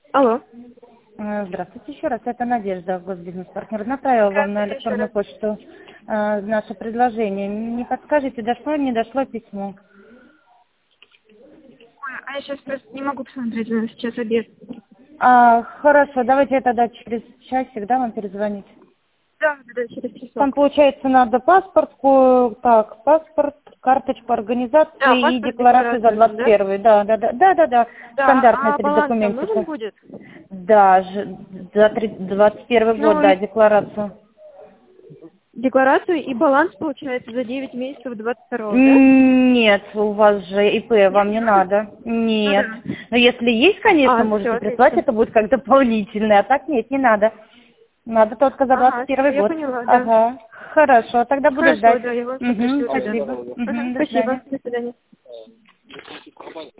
Алло. Здравствуйте еще раз. Это Надежда, госбизнес-партнер. Направила вам на Здравствуйте еще электронную раз. почту наше предложение. Не подскажете, дошло, не дошло письмо? Ой, а я сейчас просто не могу посмотреть, у нас сейчас обед. Хорошо, давайте я тогда через часик, да, вам перезвонить. Да, через Там, часок. получается, надо паспорт, карточку Да, организации и паспорт, декларацию за декларацию нужно, да? 21. Да. Да, Стандартные а три баланс там нужен документика. будет? Да, за 21 год, Ну, да, декларацию. декларацию и баланс получается за 9 месяцев 22-го, да? Нет, у вас же ИП, Нет, вам не не надо? надо. Ну Нет. да. Но если есть, конечно, Все, можете прислать, отлично. это будет как дополнительное. А так нет, не надо. Надо только за Ага, все, 21 я год. поняла, да. Ага. Хорошо, тогда буду Хорошо, ждать. да, я вам все пришлю тогда. Спасибо. Ага, До спасибо, свидания. до свидания.